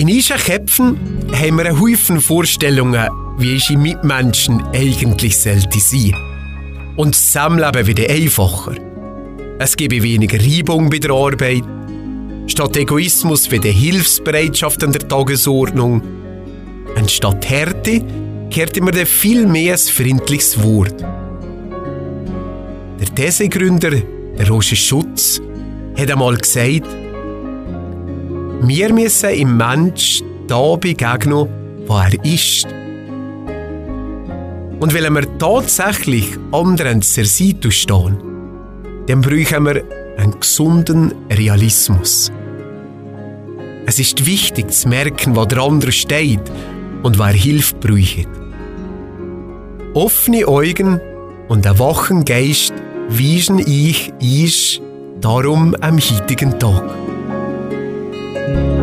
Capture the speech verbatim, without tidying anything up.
unseren Köpfen haben wir einen Haufen Vorstellungen, wie unsere Mitmenschen eigentlich sollten sein. Und das Zusammenleben wird einfacher. Es gebe weniger Reibung bei der Arbeit. Statt Egoismus wird Hilfsbereitschaft an der Tagesordnung. Anstatt Härte kehrt immer viel mehr ein freundliches Wort. Der These-Gründer, der Roger Schutz, hat einmal gesagt, wir müssen im Mensch da begegnen, wo er ist. Und wenn wir tatsächlich anderen zur Seite stehen, dann brauchen wir einen gesunden Realismus. Es ist wichtig zu merken, wo der andere steht und wer Hilfe braucht. Offene Augen und ein wachen Geist weisen ich ist darum am heutigen Tag.